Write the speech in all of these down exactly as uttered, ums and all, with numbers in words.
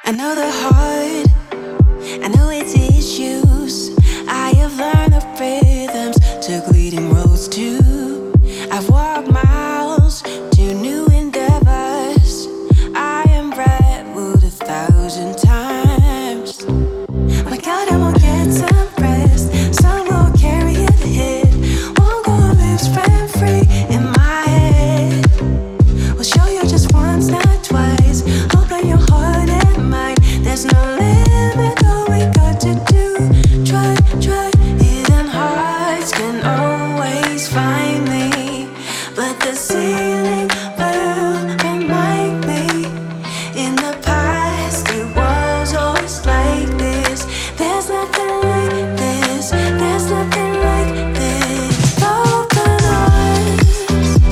I know the heart, I know its issues. I have learned the rhythms, took leading roads too. I've walked miles to new endeavors. I am redwood a thousand times. My God, I won't get some rest. Sun will carry it ahead. Won't go live rent free in my head. We'll show you just once, not twice. Open your heart and mind. There's no limit, all we got to do. Try, try. Hidden hearts can always find me, but the ceiling will remind me. In the past, it was always like this. There's nothing like this. There's nothing like this. Open eyes.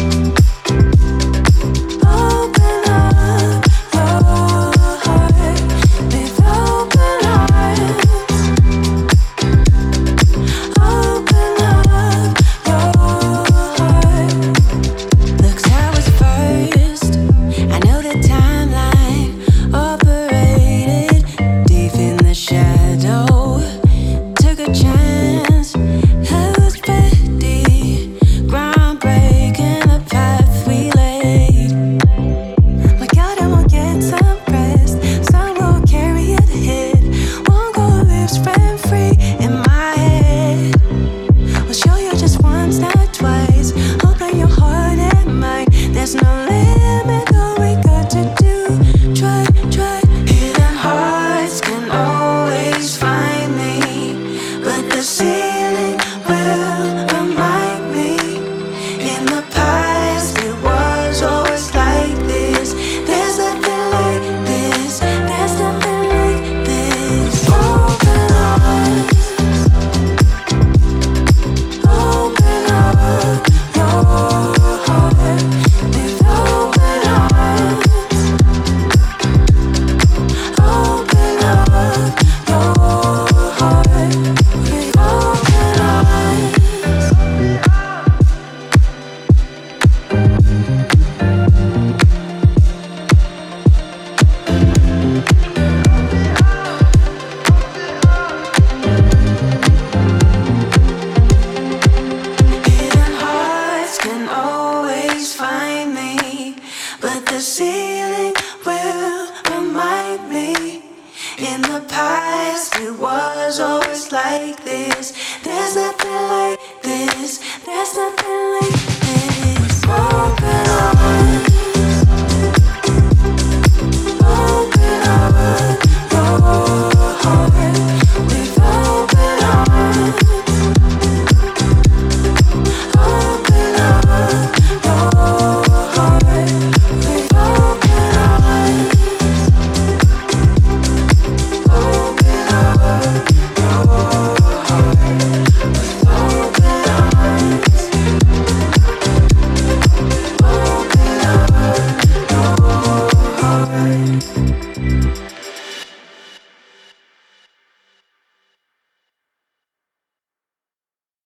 Open up your heart with open eyes. Open up your heart. Looks how it's first. I know the timeline operated deep in the shadow. Took a chance, I was ready. Groundbreaking the path we laid. My God, I won't get some rest. Sun will carry it ahead. Won't go live rent free in my head. We'll show you just once, not twice. Open your heart and mind. There's no limit, all we got to do. Try, try. Hidden hearts can always find me, but the ceiling will remind me. In the past, it was always like this. There's nothing like this. There's nothing like this. Open eyes. Open up your heart with open eyes. Open up your heart with open eyes. Hidden hearts can always find me, but the ceiling will remind me. In the past, it was always like this.